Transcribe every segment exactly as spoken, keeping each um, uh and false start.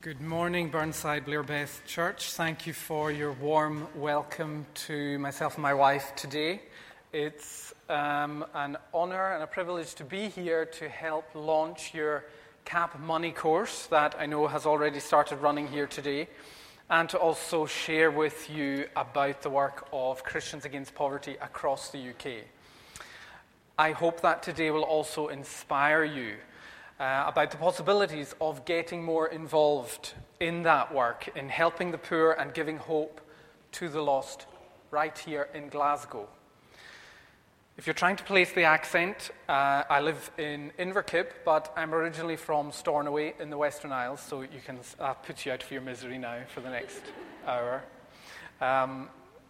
Good morning, Burnside Blair Beth Church. Thank you for your warm welcome to myself and my wife today. It's um, an honour and a privilege to be here to help launch your C A P Money course that I know has already started running here today, and to also share with you about the work of Christians Against Poverty across the U K. I hope that today will also inspire you Uh, about the possibilities of getting more involved in that work, in helping the poor and giving hope to the lost right here in Glasgow. If you're trying to place the accent, uh, I live in Inverkip, but I'm originally from Stornoway in the Western Isles, so you can uh, put you out of your misery now for the next hour. Um,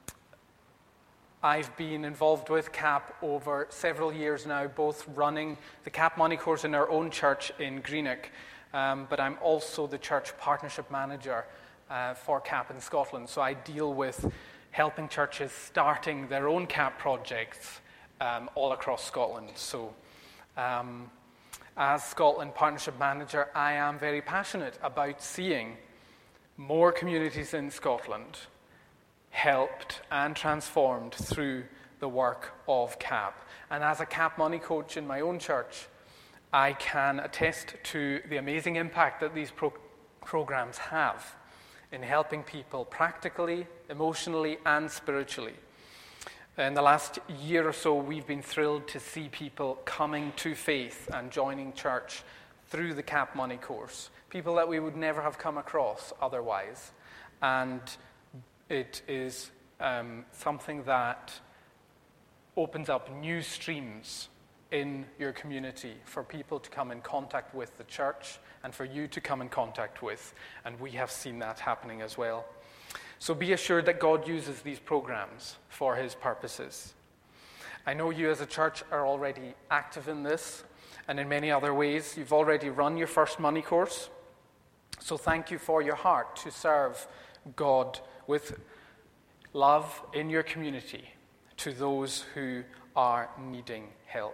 I've been involved with C A P over several years now, both running the C A P Money course in our own church in Greenock, um, but I'm also the church partnership manager uh, for C A P in Scotland. So I deal with helping churches starting their own C A P projects um, all across Scotland. So um, as Scotland partnership manager, I am very passionate about seeing more communities in Scotland helped and transformed through the work of C A P. And as a C A P Money coach in my own church, I can attest to the amazing impact that these pro- programs have in helping people practically, emotionally, and spiritually. In the last year or so, we've been thrilled to see people coming to faith and joining church through the C A P Money course, people that we would never have come across otherwise. And it is um, something that opens up new streams in your community for people to come in contact with the church and for you to come in contact with. And we have seen that happening as well. So be assured that God uses these programs for his purposes. I know you as a church are already active in this and in many other ways. You've already run your first money course. So thank you for your heart to serve God with love in your community to those who are needing help.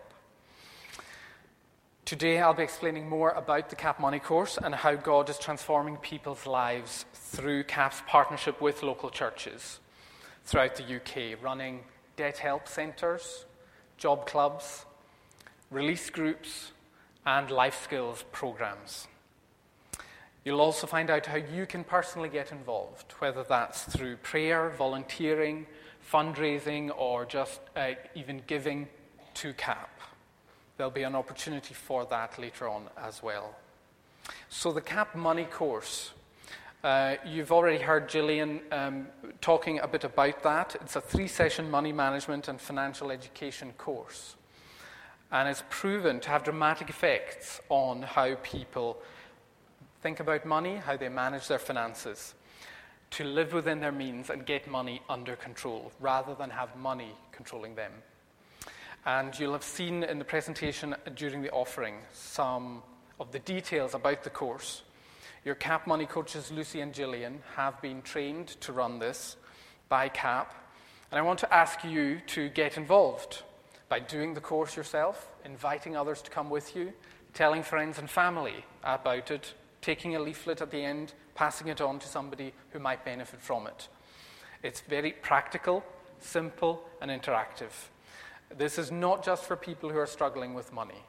Today I'll be explaining more about the C A P Money course and how God is transforming people's lives through C A P's partnership with local churches throughout the U K, running debt help centres, job clubs, release groups, and life skills programs. You'll also find out how you can personally get involved, whether that's through prayer, volunteering, fundraising, or just uh, even giving to C A P. There'll be an opportunity for that later on as well. So the C A P Money course, uh, you've already heard Gillian um, talking a bit about that. It's a three-session money management and financial education course. And it's proven to have dramatic effects on how people think about money, how they manage their finances, to live within their means and get money under control, rather than have money controlling them. And you'll have seen in the presentation during the offering some of the details about the course. Your C A P Money coaches, Lucy and Gillian, have been trained to run this by C A P. And I want to ask you to get involved by doing the course yourself, inviting others to come with you, telling friends and family about it, taking a leaflet at the end, passing it on to somebody who might benefit from it. It's very practical, simple, and interactive. This is not just for people who are struggling with money.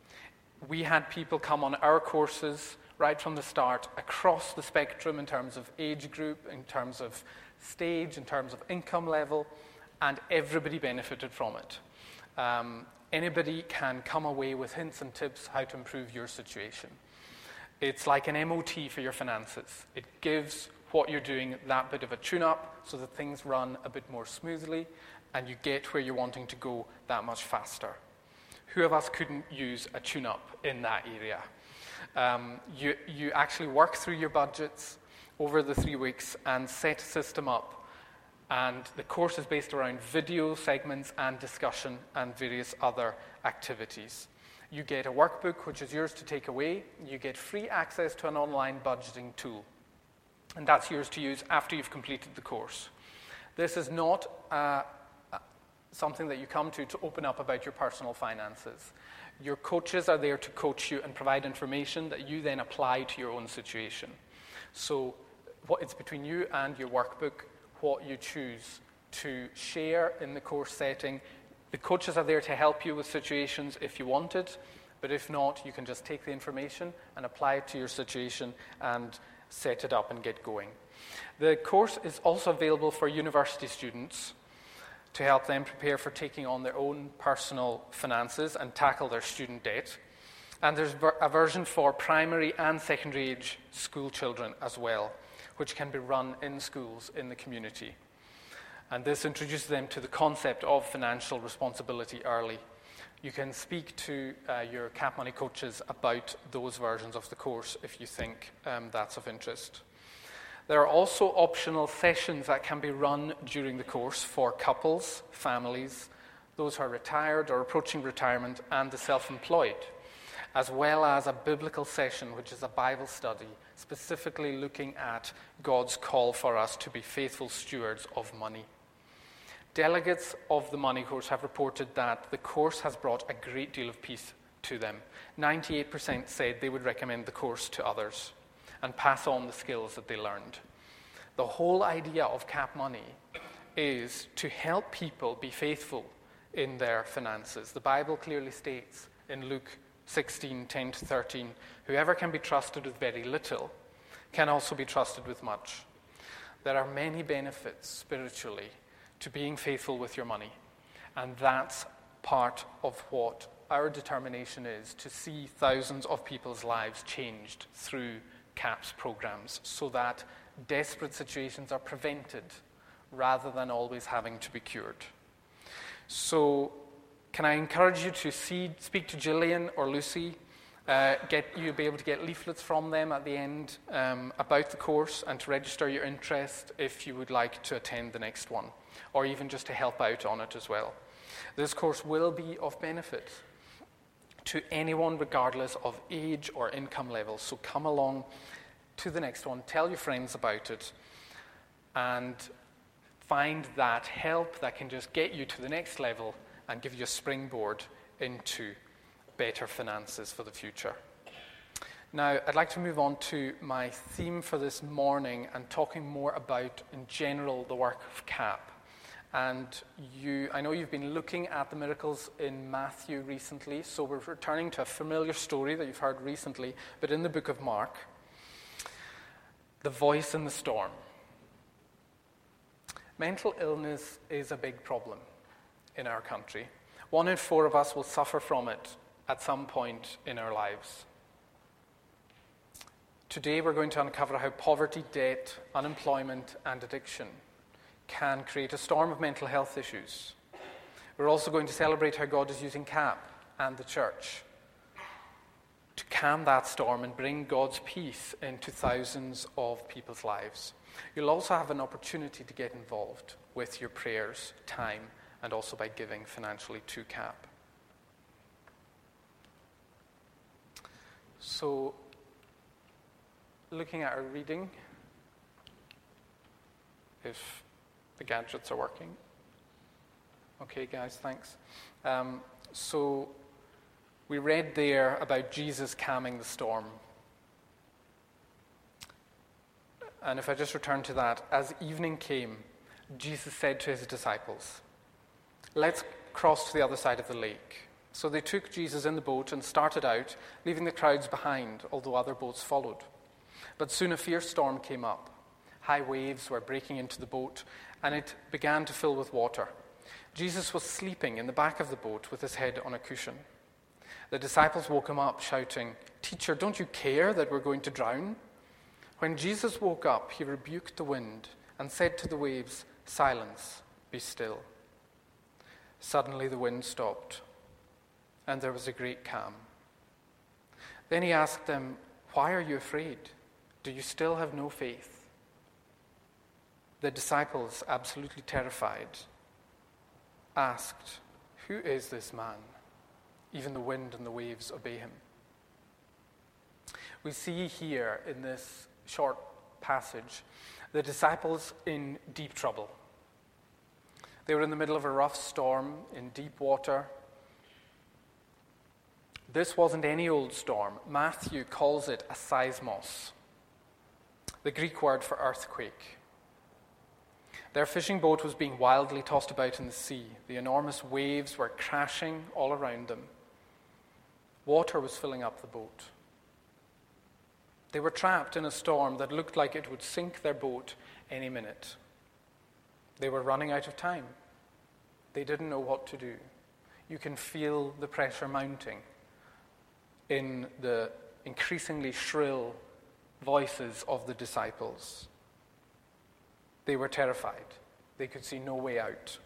We had people come on our courses right from the start, across the spectrum in terms of age group, in terms of stage, in terms of income level, and everybody benefited from it. Um, anybody can come away with hints and tips how to improve your situation. It's like an M O T for your finances. It gives what you're doing that bit of a tune-up so that things run a bit more smoothly and you get where you're wanting to go that much faster. Who of us couldn't use a tune-up in that area? Um, you, you actually work through your budgets over the three weeks and set a system up. And the course is based around video segments and discussion and various other activities. You get a workbook, which is yours to take away. You get free access to an online budgeting tool. And that's yours to use after you've completed the course. This is not uh, something that you come to to open up about your personal finances. Your coaches are there to coach you and provide information that you then apply to your own situation. So what, it's between you and your workbook what you choose to share in the course setting. The coaches are there to help you with situations if you want it, but if not, you can just take the information and apply it to your situation and set it up and get going. The course is also available for university students to help them prepare for taking on their own personal finances and tackle their student debt. And there's a version for primary and secondary age school children as well, which can be run in schools in the community. And this introduces them to the concept of financial responsibility early. You can speak to uh, your Cap Money coaches about those versions of the course if you think um, that's of interest. There are also optional sessions that can be run during the course for couples, families, those who are retired or approaching retirement, and the self-employed, as well as a biblical session, which is a Bible study, specifically looking at God's call for us to be faithful stewards of money. Delegates of the money course have reported that the course has brought a great deal of peace to them. ninety-eight percent said they would recommend the course to others and pass on the skills that they learned. The whole idea of Cap Money is to help people be faithful in their finances. The Bible clearly states in Luke sixteen, ten to thirteen, whoever can be trusted with very little can also be trusted with much. There are many benefits spiritually to being faithful with your money, and that's part of what our determination is, to see thousands of people's lives changed through CAP's programs so that desperate situations are prevented rather than always having to be cured. So can I encourage you to see, speak to Gillian or Lucy, uh, get you'll be able to get leaflets from them at the end um, about the course, and to register your interest if you would like to attend the next one, or even just to help out on it as well. This course will be of benefit to anyone regardless of age or income level. So come along to the next one, tell your friends about it, and find that help that can just get you to the next level and give you a springboard into better finances for the future. Now, I'd like to move on to my theme for this morning and talking more about, in general, the work of CAP. And you, I know you've been looking at the miracles in Matthew recently, so we're returning to a familiar story that you've heard recently, but in the book of Mark, the voice in the storm. Mental illness is a big problem in our country. One in four of us will suffer from it at some point in our lives. Today we're going to uncover how poverty, debt, unemployment, and addiction can create a storm of mental health issues. We're also going to celebrate how God is using CAP and the church to calm that storm and bring God's peace into thousands of people's lives. You'll also have an opportunity to get involved with your prayers, time, and also by giving financially to CAP. So, looking at our reading, if the gadgets are working. Okay, guys, thanks. Um, so, we read there about Jesus calming the storm. And if I just return to that, as evening came, Jesus said to his disciples, "Let's cross to the other side of the lake." So they took Jesus in the boat and started out, leaving the crowds behind, although other boats followed. But soon a fierce storm came up. High waves were breaking into the boat, and it began to fill with water. Jesus was sleeping in the back of the boat with his head on a cushion. The disciples woke him up, shouting, "Teacher, don't you care that we're going to drown?" When Jesus woke up, he rebuked the wind and said to the waves, "Silence, be still." Suddenly the wind stopped, and there was a great calm. Then he asked them, "Why are you afraid? Do you still have no faith?" The disciples, absolutely terrified, asked, "Who is this man? Even the wind and the waves obey him." We see here in this short passage the disciples in deep trouble. They were in the middle of a rough storm in deep water. This wasn't any old storm. Matthew calls it a seismos. the Greek word for earthquake. Their fishing boat was being wildly tossed about in the sea. The enormous waves were crashing all around them. Water was filling up the boat. They were trapped in a storm that looked like it would sink their boat any minute. They were running out of time. They didn't know what to do. You can feel the pressure mounting in the increasingly shrill voices of the disciples. They were terrified. They could see no way out.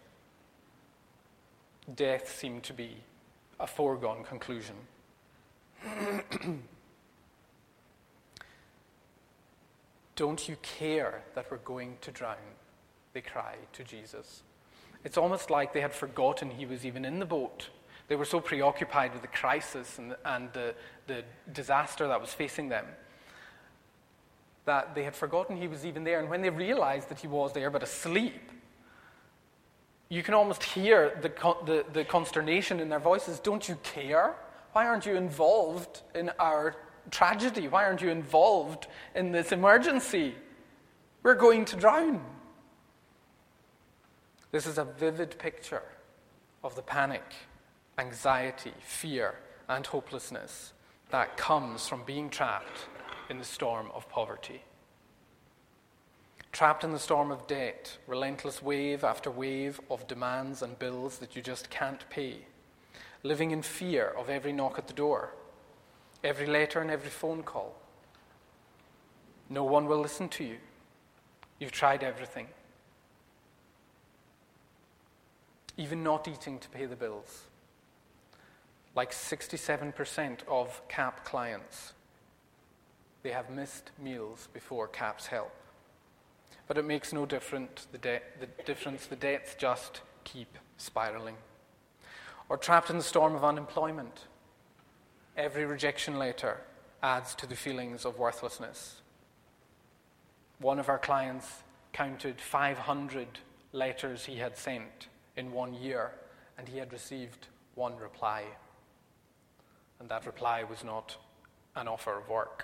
Death seemed to be a foregone conclusion. Don't you care that we're going to drown? They cry to Jesus. It's almost like they had forgotten he was even in the boat. They were so preoccupied with the crisis and, and the, the disaster that was facing them that they had forgotten he was even there. And when they realized that he was there but asleep, you can almost hear the, the, the consternation in their voices. Don't you care? Why aren't you involved in our tragedy? Why aren't you involved in this emergency? We're going to drown. This is a vivid picture of the panic, anxiety, fear, and hopelessness that comes from being trapped in the storm of poverty. Trapped in the storm of debt, relentless wave after wave of demands and bills that you just can't pay. Living in fear of every knock at the door, every letter and every phone call. No one will listen to you. You've tried everything. Even not eating to pay the bills. Like sixty-seven percent of C A P clients, they have missed meals before C A P's help. But it makes no difference. The, de- the difference. The debts just keep spiraling. Or trapped in the storm of unemployment. Every rejection letter adds to the feelings of worthlessness. One of our clients counted five hundred letters he had sent in one year, and he had received one reply. And that reply was not an offer of work.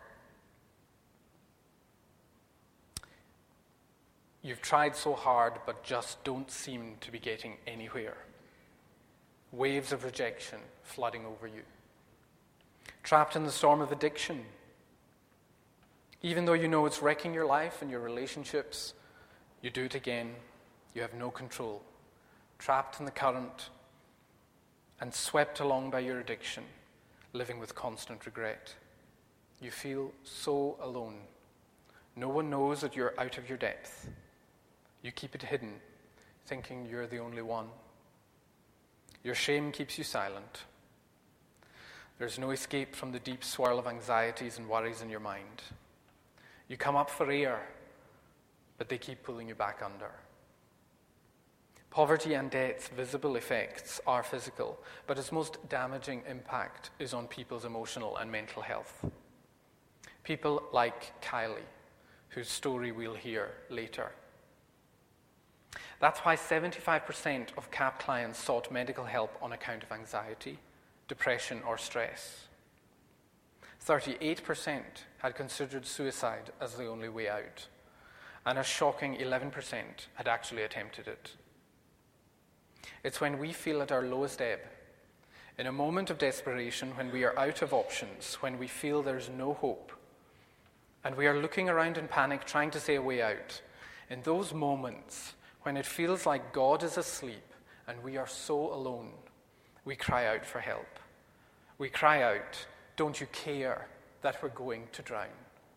You've tried so hard, but just don't seem to be getting anywhere. Waves of rejection flooding over you. Trapped in the storm of addiction. Even though you know it's wrecking your life and your relationships, you do it again. You have no control. Trapped in the current and swept along by your addiction, living with constant regret. You feel so alone. No one knows that you're out of your depth. You keep it hidden, thinking you're the only one. Your shame keeps you silent. There's no escape from the deep swirl of anxieties and worries in your mind. You come up for air, but they keep pulling you back under. Poverty and debt's visible effects are physical, but its most damaging impact is on people's emotional and mental health. People like Kylie, whose story we'll hear later. That's why seventy-five percent of C A P clients sought medical help on account of anxiety, depression, or stress. thirty-eight percent had considered suicide as the only way out, and a shocking eleven percent had actually attempted it. It's when we feel at our lowest ebb, in a moment of desperation, when we are out of options, when we feel there's no hope, and we are looking around in panic, trying to see a way out. In those moments, when it feels like God is asleep and we are so alone, we cry out for help. We cry out, don't you care that we're going to drown?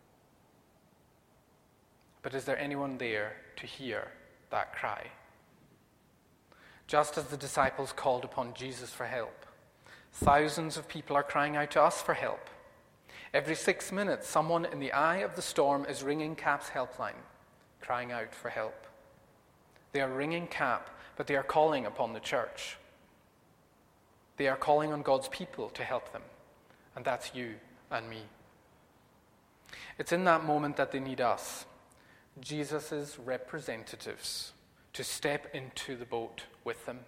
But is there anyone there to hear that cry? Just as the disciples called upon Jesus for help, thousands of people are crying out to us for help. Every six minutes, someone in the eye of the storm is ringing C A P's helpline, crying out for help. They are ringing C A P, but they are calling upon the church. They are calling on God's people to help them, and that's you and me. It's in that moment that they need us, Jesus' representatives, to step into the boat with them.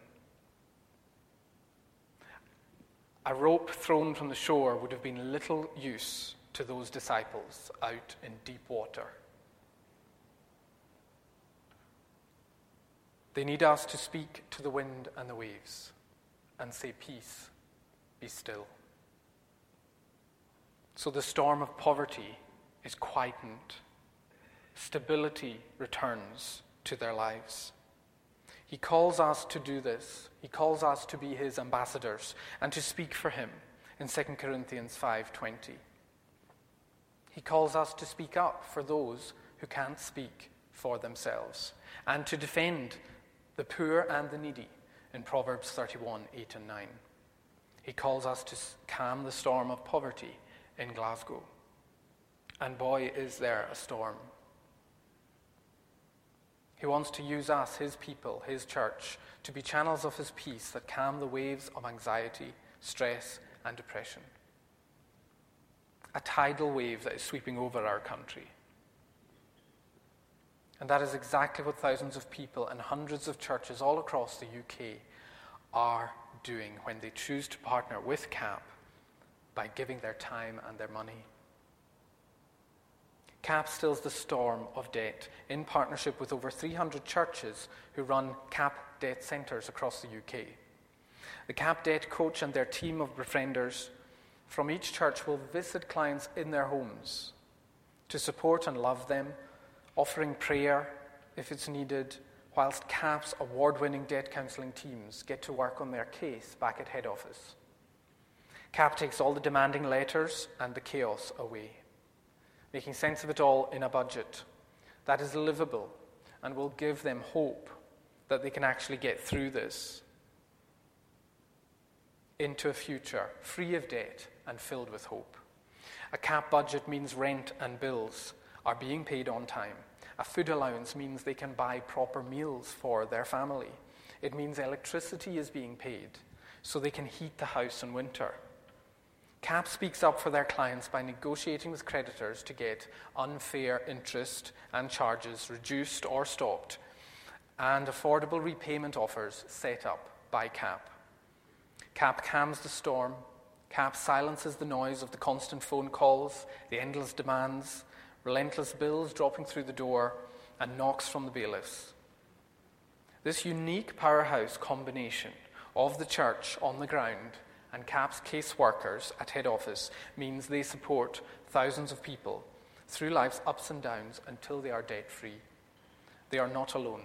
A rope thrown from the shore would have been little use to those disciples out in deep water. They need us to speak to the wind and the waves and say, "Peace, be still." So the storm of poverty is quietened. Stability returns to their lives. He calls us to do this. He calls us to be his ambassadors and to speak for him in Second Corinthians five twenty. He calls us to speak up for those who can't speak for themselves and to defend the poor and the needy in Proverbs thirty-one eight and nine. He calls us to calm the storm of poverty in Glasgow. And boy, is there a storm. He wants to use us, his people, his church, to be channels of his peace that calm the waves of anxiety, stress, and depression. A tidal wave that is sweeping over our country. And that is exactly what thousands of people and hundreds of churches all across the U K are doing when they choose to partner with C A P by giving their time and their money. C A P stills the storm of debt in partnership with over three hundred churches who run C A P debt centres across the U K. The C A P debt coach and their team of befrienders from each church will visit clients in their homes to support and love them, offering prayer if it's needed, whilst C A P's award-winning debt counselling teams get to work on their case back at head office. C A P takes all the demanding letters and the chaos away, making sense of it all in a budget that is livable and will give them hope that they can actually get through this into a future free of debt and filled with hope. A C A P budget means rent and bills are being paid on time. A food allowance means they can buy proper meals for their family. It means electricity is being paid so they can heat the house in winter. C A P speaks up for their clients by negotiating with creditors to get unfair interest and charges reduced or stopped, and affordable repayment offers set up by C A P. C A P calms the storm. C A P silences the noise of the constant phone calls, the endless demands, relentless bills dropping through the door, and knocks from the bailiffs. This unique powerhouse combination of the church on the ground and C A P's case workers at head office means they support thousands of people through life's ups and downs until they are debt-free. They are not alone.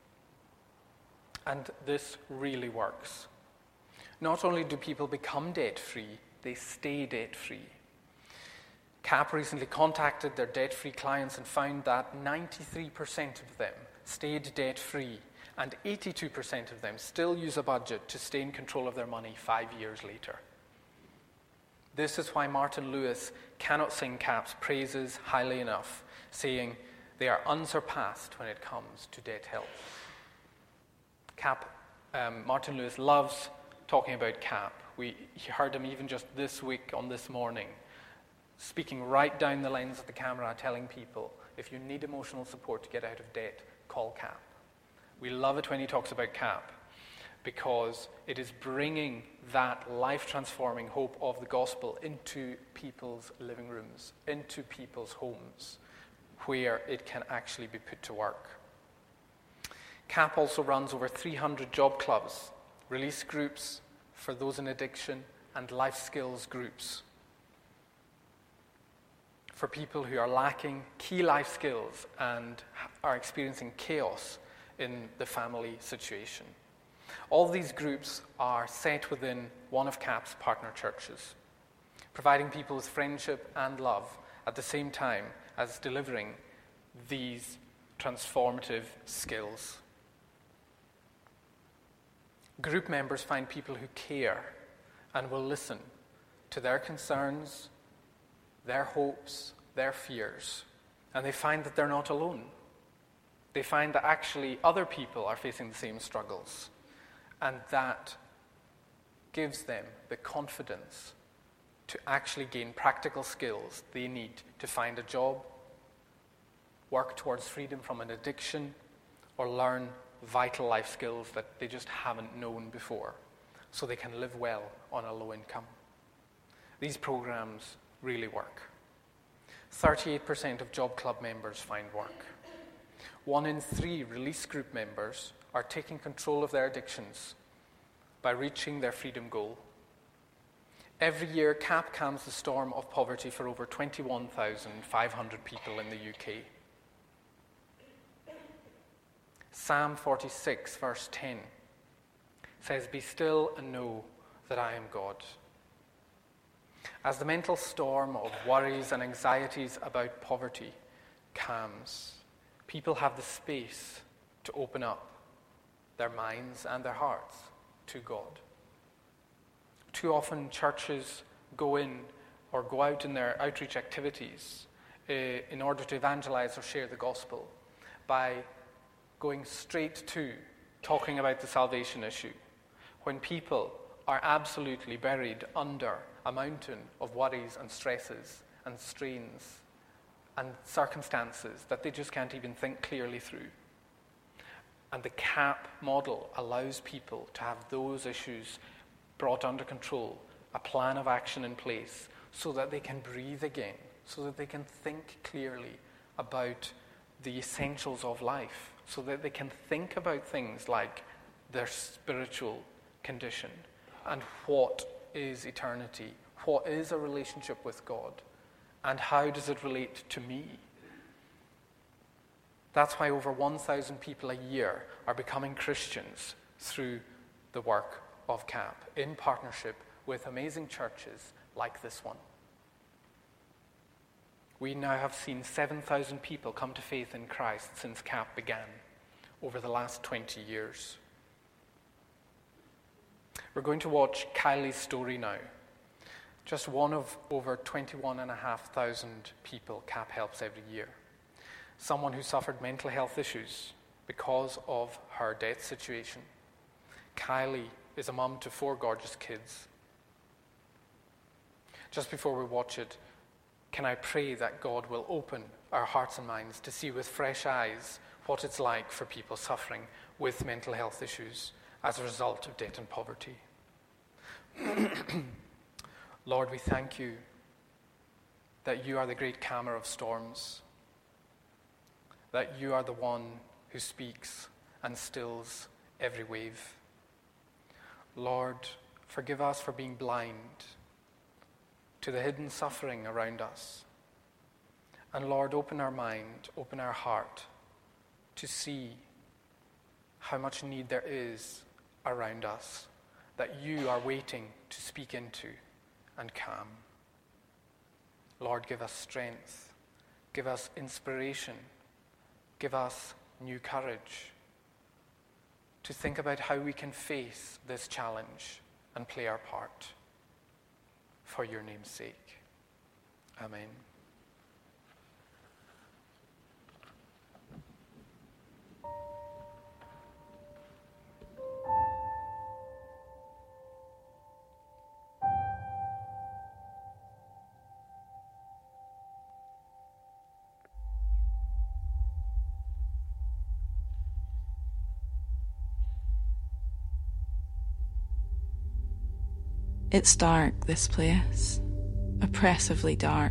And this really works. Not only do people become debt-free, they stay debt-free. C A P recently contacted their debt-free clients and found that ninety-three percent of them stayed debt-free, and eighty-two percent of them still use a budget to stay in control of their money five years later. This is why Martin Lewis cannot sing C A P's praises highly enough, saying they are unsurpassed when it comes to debt help. C A P, um, Martin Lewis loves talking about C A P. We heard him even just this week on This Morning, speaking right down the lens of the camera, telling people, if you need emotional support to get out of debt, call C A P. We love it when he talks about C A P because it is bringing that life-transforming hope of the gospel into people's living rooms, into people's homes, where it can actually be put to work. C A P also runs over three hundred job clubs, release groups for those in addiction, and life skills groups for people who are lacking key life skills and are experiencing chaos in the family situation. All these groups are set within one of C A P's partner churches, providing people with friendship and love at the same time as delivering these transformative skills. Group members find people who care and will listen to their concerns, their hopes, their fears, and they find that they're not alone. They find that actually other people are facing the same struggles, and that gives them the confidence to actually gain practical skills they need to find a job, work towards freedom from an addiction, or learn vital life skills that they just haven't known before, so they can live well on a low income. These programs really work. thirty-eight percent of job club members find work. One in three release group members are taking control of their addictions by reaching their freedom goal. Every year, C A P calms the storm of poverty for over twenty-one thousand five hundred people in the U K. Psalm forty-six, verse ten says, "Be still and know that I am God." As the mental storm of worries and anxieties about poverty calms, people have the space to open up their minds and their hearts to God. Too often churches go in or go out in their outreach activities uh, in order to evangelize or share the gospel by going straight to talking about the salvation issue, when people are absolutely buried under a mountain of worries and stresses and strains and circumstances that they just can't even think clearly through. And the C A P model allows people to have those issues brought under control, a plan of action in place, so that they can breathe again, so that they can think clearly about the essentials of life, so that they can think about things like their spiritual condition and what is eternity, what is a relationship with God, and how does it relate to me. That's why over one thousand people a year are becoming Christians through the work of C A P, in partnership with amazing churches like this one. We now have seen seven thousand people come to faith in Christ since C A P began over the last twenty years. We're going to watch Kylie's story now. Just one of over twenty-one thousand five hundred people C A P helps every year. Someone who suffered mental health issues because of her death situation. Kylie is a mum to four gorgeous kids. Just before we watch it, can I pray that God will open our hearts and minds to see with fresh eyes what it's like for people suffering with mental health issues as a result of debt and poverty. Lord, we thank you that you are the great calmer of storms, that you are the one who speaks and stills every wave. Lord, forgive us for being blind to the hidden suffering around us. And Lord, open our mind, open our heart to see how much need there is around us, that you are waiting to speak into and calm. Lord, give us strength, give us inspiration, give us new courage to think about how we can face this challenge and play our part for your name's sake. Amen. It's dark, this place, oppressively dark.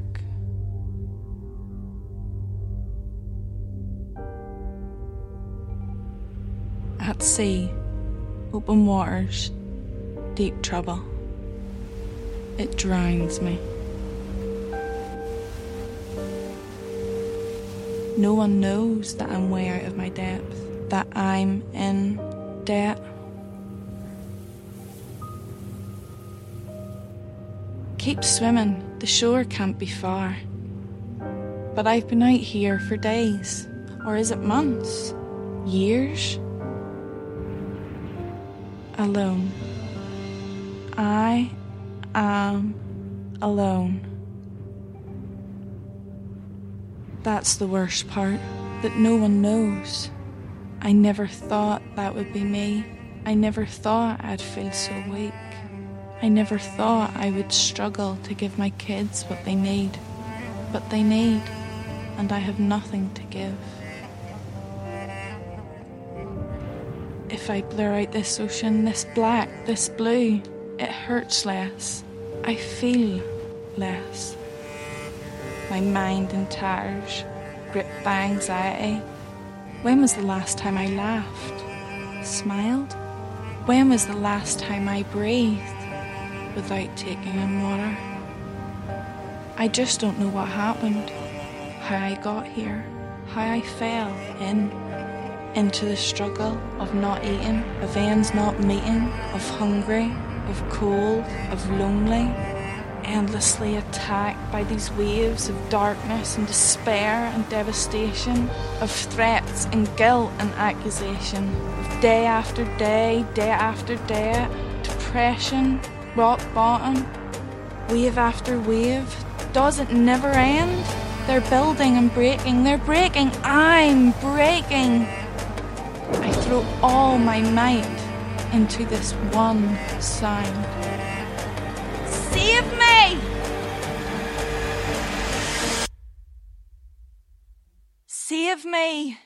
At sea, open waters, deep trouble. It drowns me. No one knows that I'm way out of my depth, that I'm in debt. Keep swimming, the shore can't be far. But I've been out here for days, or is it months, years? Alone. I am alone. That's the worst part, that no one knows. I never thought that would be me. I never thought I'd feel so weak. I never thought I would struggle to give my kids what they need. But they need, and I have nothing to give. If I blur out this ocean, this black, this blue, it hurts less. I feel less. My mind in tatters, gripped by anxiety. When was the last time I laughed? smiled? When was the last time I breathed without taking in water? I just don't know what happened, how I got here, how I fell in, into the struggle of not eating, of ends not meeting, of hungry, of cold, of lonely, endlessly attacked by these waves of darkness and despair and devastation, of threats and guilt and accusation, of day after day, day after day, depression, rock bottom, wave after wave. Does it never end? They're building and breaking, they're breaking, I'm breaking. I throw all my might into this one sound. Save me! Save me!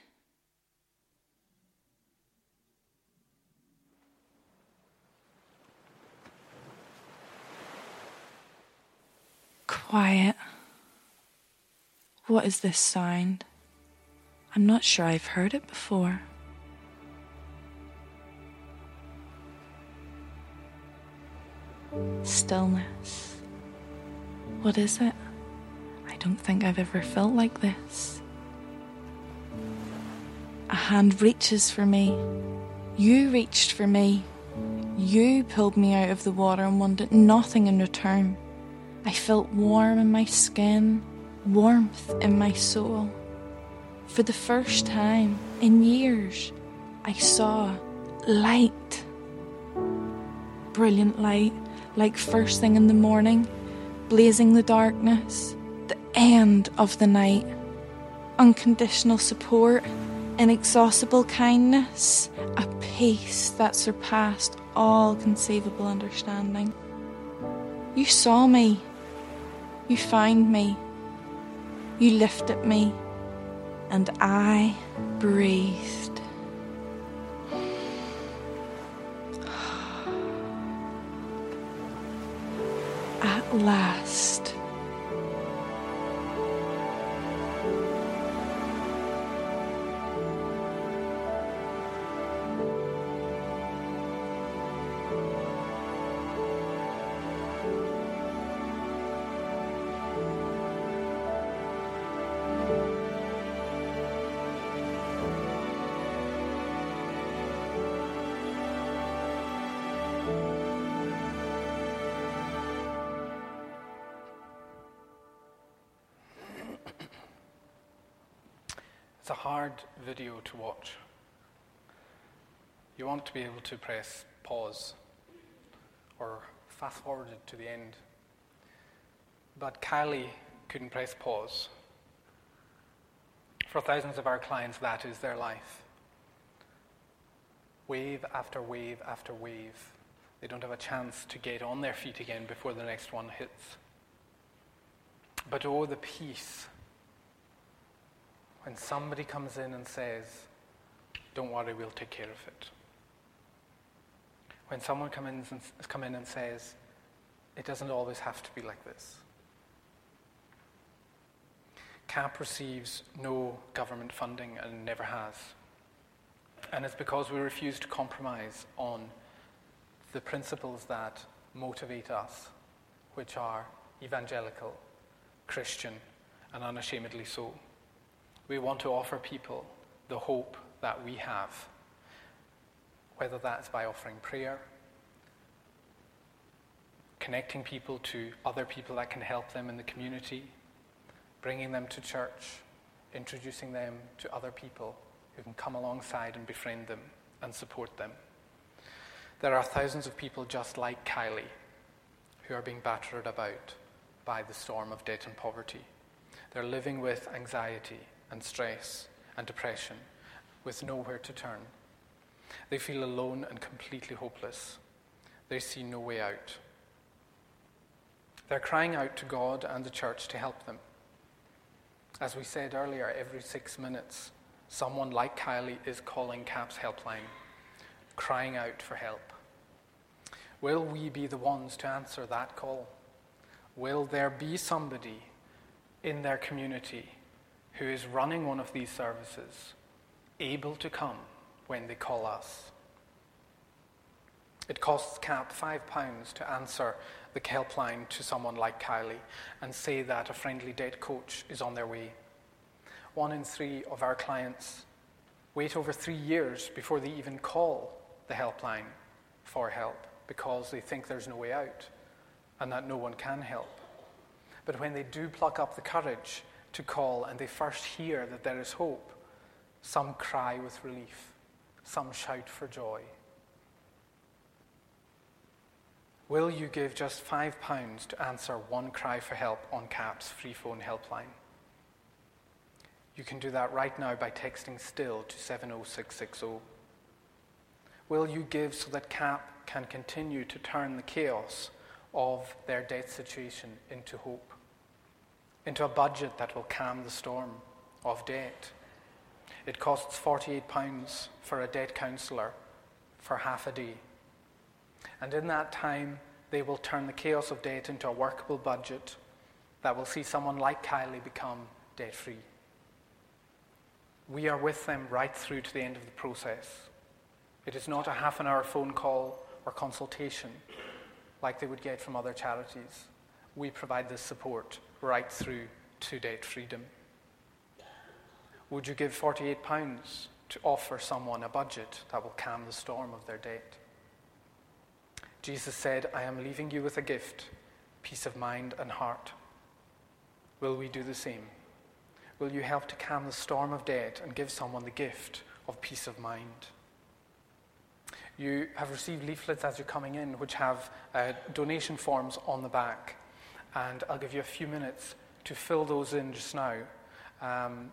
Quiet. What is this sound? I'm not sure I've heard it before. Stillness. What is it? I don't think I've ever felt like this. A hand reaches for me. You reached for me. You pulled me out of the water and wanted nothing in return. I felt warm in my skin, warmth in my soul. For the first time in years, I saw light. Brilliant light, like first thing in the morning, blazing the darkness, the end of the night. Unconditional support, inexhaustible kindness, a peace that surpassed all conceivable understanding. You saw me. You found me. You lifted me. And I breathed. At last. It's a hard video to watch. You want to be able to press pause or fast forward it to the end. But Kylie couldn't press pause. For thousands of our clients, that is their life. Wave after wave after wave. They don't have a chance to get on their feet again before the next one hits. But oh, the peace when somebody comes in and says, "Don't worry, we'll take care of it." When someone comes in and, come in and says, "It doesn't always have to be like this." C A P receives no government funding and never has. And it's because we refuse to compromise on the principles that motivate us, which are evangelical, Christian, and unashamedly so. We want to offer people the hope that we have, whether that's by offering prayer, connecting people to other people that can help them in the community, bringing them to church, introducing them to other people who can come alongside and befriend them and support them. There are thousands of people just like Kylie who are being battered about by the storm of debt and poverty. They're living with anxiety and stress and depression with nowhere to turn. They feel alone and completely hopeless. They see no way out. They're crying out to God and the church to help them. As we said earlier, every six minutes, someone like Kylie is calling C A P's helpline, crying out for help. Will we be the ones to answer that call? Will there be somebody in their community who is running one of these services, able to come when they call us? It costs C A P five pounds to answer the helpline to someone like Kylie and say that a friendly debt coach is on their way. One in three of our clients wait over three years before they even call the helpline for help because they think there's no way out and that no one can help. But when they do pluck up the courage to call and they first hear that there is hope, some cry with relief, some shout for joy. Will you give just five pounds to answer one cry for help on C A P's free phone helpline? You can do that right now by texting STILL to seven oh six six oh. Will you give so that C A P can continue to turn the chaos of their debt situation into hope, into a budget that will calm the storm of debt? It costs forty-eight pounds for a debt counsellor for half a day. And in that time, they will turn the chaos of debt into a workable budget that will see someone like Kylie become debt-free. We are with them right through to the end of the process. It is not a half an hour phone call or consultation like they would get from other charities. We provide this support right through to debt freedom. Would you give forty-eight pounds to offer someone a budget that will calm the storm of their debt? Jesus said, I am leaving you with a gift, peace of mind and heart. Will we do the same? Will you help to calm the storm of debt and give someone the gift of peace of mind? You have received leaflets as you're coming in, which have uh, donation forms on the back. And I'll give you a few minutes to fill those in just now. Um,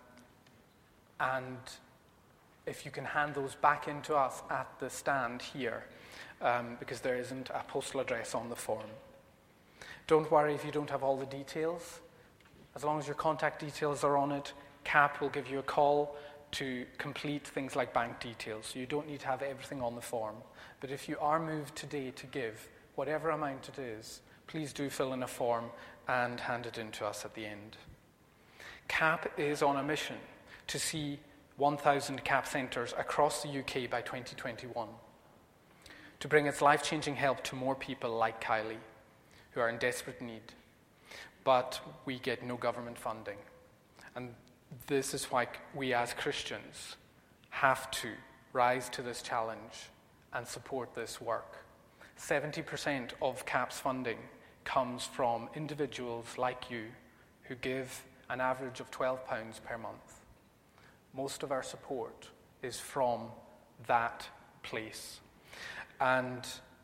and if you can hand those back in to us at the stand here, um, because there isn't a postal address on the form. Don't worry if you don't have all the details. As long as your contact details are on it, C A P will give you a call to complete things like bank details. So you don't need to have everything on the form. But if you are moved today to give, whatever amount it is, please do fill in a form and hand it in to us at the end. C A P is on a mission to see one thousand C A P centres across the U K by twenty twenty-one, to bring its life-changing help to more people like Kylie, who are in desperate need. But we get no government funding. And this is why we as Christians have to rise to this challenge and support this work. seventy percent of C A P's funding comes from individuals like you who give an average of twelve pounds per month. Most of our support is from that place. And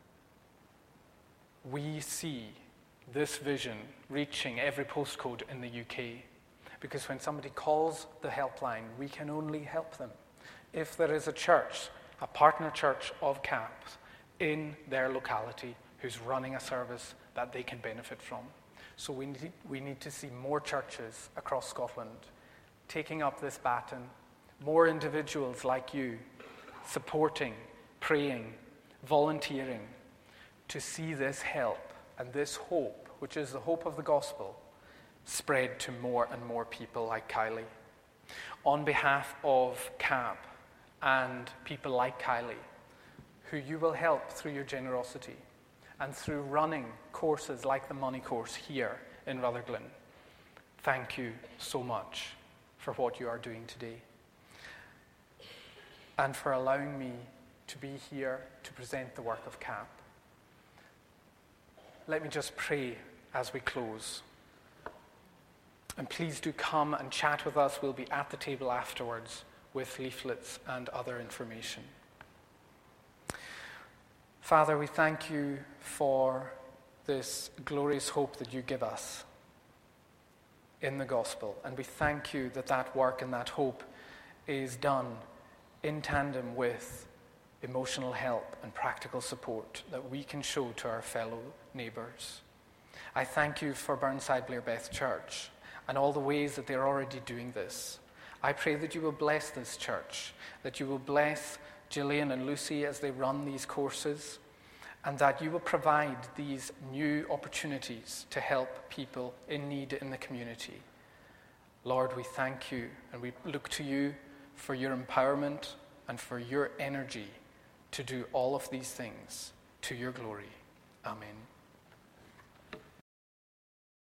we see this vision reaching every postcode in the U K, because when somebody calls the helpline, we can only help them if there is a church, a partner church of C A P in their locality who's running a service that they can benefit from. So we need, we need to see more churches across Scotland taking up this baton, more individuals like you supporting, praying, volunteering to see this help and this hope, which is the hope of the gospel, spread to more and more people like Kylie. On behalf of C A P and people like Kylie, who you will help through your generosity and through running courses like the Money Course here in Rutherglen, thank you so much for what you are doing today and for allowing me to be here to present the work of C A P. Let me just pray as we close. And please do come and chat with us. We'll be at the table afterwards with leaflets and other information. Father, we thank you for this glorious hope that you give us in the gospel. And we thank you that that work and that hope is done in tandem with emotional help and practical support that we can show to our fellow neighbours. I thank you for Burnside Blair Beth Church and all the ways that they're already doing this. I pray that you will bless this church, that you will bless Gillian and Lucy as they run these courses, and that you will provide these new opportunities to help people in need in the community. Lord, we thank you and we look to you for your empowerment and for your energy to do all of these things to your glory. Amen.